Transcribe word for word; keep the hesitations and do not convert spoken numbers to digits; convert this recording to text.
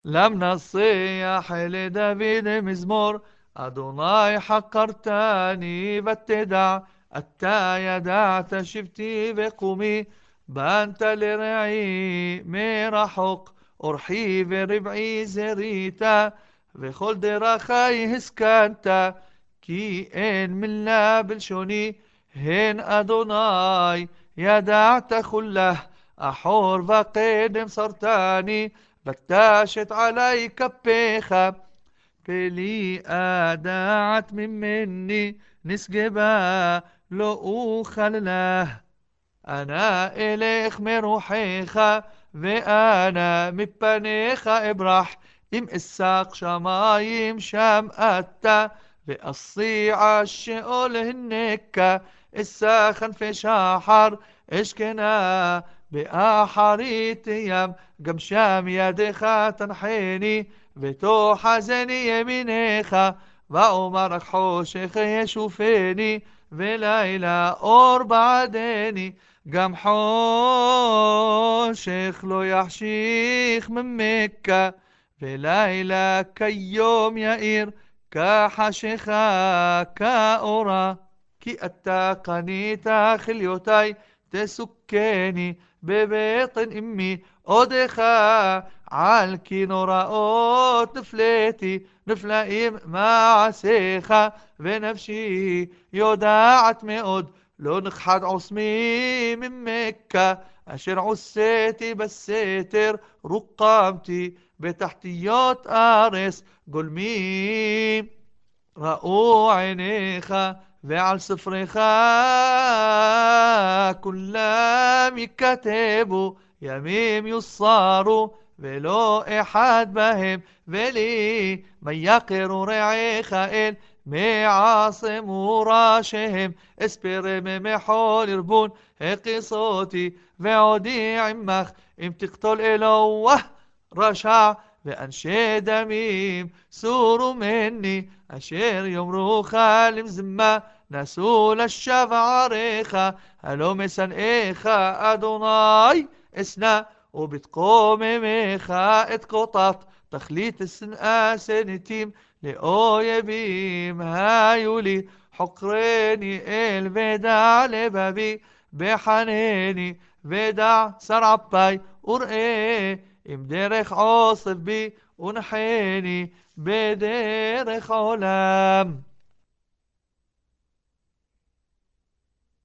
لم نصيح لداود مزمور، أدوناي حقرتني باتدع، أتى يدعت شفتي بقومي، بانت لرعي مرحق، أرحي بربعي زريتا، بכל דרכי הסכנת, כי אין מילה בלשוני, הן אדוני ידעת כולה, אחור וקדם סרתני, بتاشت علي كبيخة بلي أدعت من مني نسجبا لو خلله أنا إليك مروحيخا وأنا مبنيخ إبرح إم إساق شمايم شام أتا وأصيع الشئول هنكا إساخن في شحر إشكنا بأحريت يم قم شام يدخا تنحيني وتوحزني يمينيخا وأمرك حوشك يشوفيني ולילה אור בעדני, גם חושך לא יחשיך ממכה, ולילה כיום יאיר, כחשיכה כאורה. כי אתה קנית חיליותי, תסוכני בבטן אמי, עודך על כי נוראות נפלאתי, נפלאים מעשיך, ונפשי יודעת מאוד, לא נכחד עוצמי ממכה, אשר עושיתי בסתר, רוקמתי בתחתיות ארץ גולמי. ראו עיניך ועל ספרך כולם יכתבו, ימים יוסרו ולא אחד בהם, ולי מה יכרו רעיך אל מעצמו ראשיהם, אספרם מחול ארגון הקיסותי, ועודי עמך אם תקטול אלוה רשע, ואנשי דמים סורו מני, אשר יאמרוך למזמה נסו לשווא עריך, הלא משנאיך אדוני אשנא, ובתקוממך אתקוטט, תכלית השנאה שנתים לאויבים היו לי, חוקרני אל ודע לבבי, בחנני ודע שר אפי, וראה אם דרך עוסף בי, ונחני בדרך עולם.